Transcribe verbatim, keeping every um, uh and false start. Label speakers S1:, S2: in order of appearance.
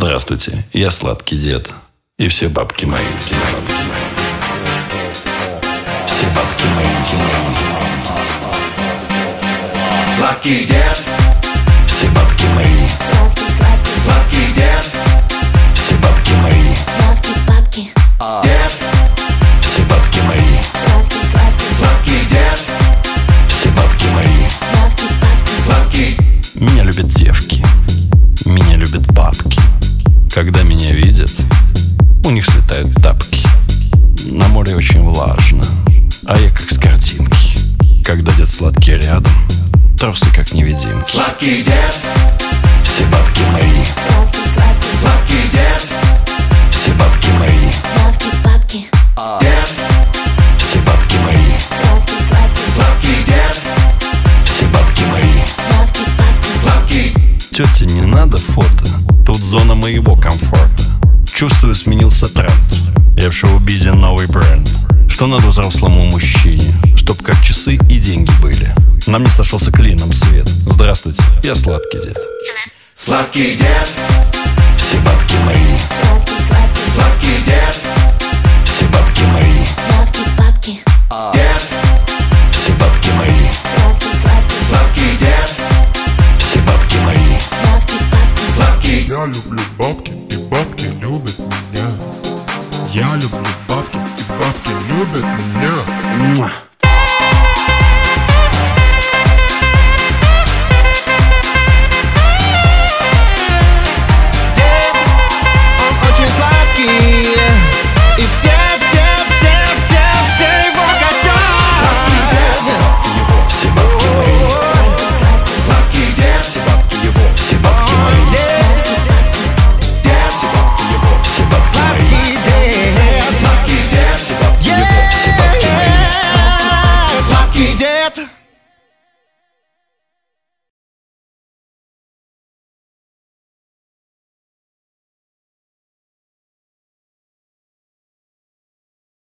S1: Здравствуйте, я сладкий дед. И все бабки мои. Все бабки мои.
S2: Сладкий дед.
S1: Все бабки мои.
S3: Сладкий, сладкий,
S2: Сладкий дед.
S1: Все бабки мои.
S3: бабки, бабки.
S2: Дед.
S1: Все бабки мои.
S3: Сладкий, сладкий,
S2: Сладкий дед.
S1: Все бабки мои.
S3: бабки, бабки.
S2: Сладкий.
S1: Меня любят девки. Меня любят бабки. Когда меня видят, у них слетают тапки. На море очень влажно, а я как с картинки. Когда дед сладкий рядом, трусы как невидимки.
S2: Сладкий дед.
S1: Все бабки мои.
S3: Сладкий, сладкий,
S2: Сладкий дед.
S1: Все бабки мои.
S3: бабки, бабки.
S2: Дед.
S1: Все бабки мои.
S3: Сладкий, сладкий,
S2: Сладкий дед.
S1: Все бабки мои.
S3: бабки, бабки.
S2: Сладкий.
S1: Тете не надо фото, тут зона моего комфорта. Чувствую, сменился тренд. Я в шоу-бизе новый бренд. Что надо взрослому мужчине, чтоб как часы и деньги были. На мне сошелся клином свет. Здравствуйте, я сладкий дед.
S2: Сладкий дед.
S1: Все бабки мои.
S3: Сладкий, сладкий,
S2: Сладкий дед.
S1: Все бабки мои.
S3: бабки, бабки.
S2: Дед.
S1: Все бабки мои.
S3: Сладкий, сладкий,
S2: Сладкий дед.
S1: Все бабки мои.
S3: бабки, бабки.
S2: Сладкий.
S4: Я люблю бабки, и бабки любят меня. Я люблю бабки, и бабки любят меня.
S1: Муа.